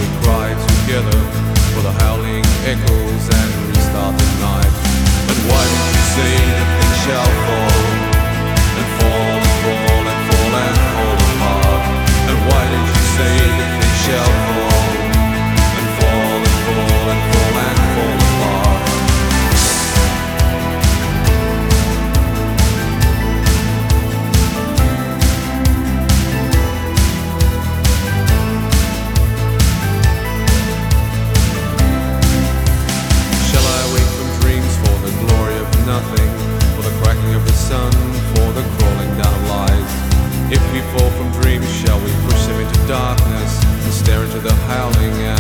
we cry together for the howling echoes and restart the night? But why did you say that things shall fall and fall and fall and fall and fall apart? And why did you say that things shall fall and fall and fall and fall and fall apart? Shall I wake from dreams for the glory of nothing, for the cracking of the sun, for the crawling down of lies? If we fall from dreams, shall we push them into darkness and stare into the howling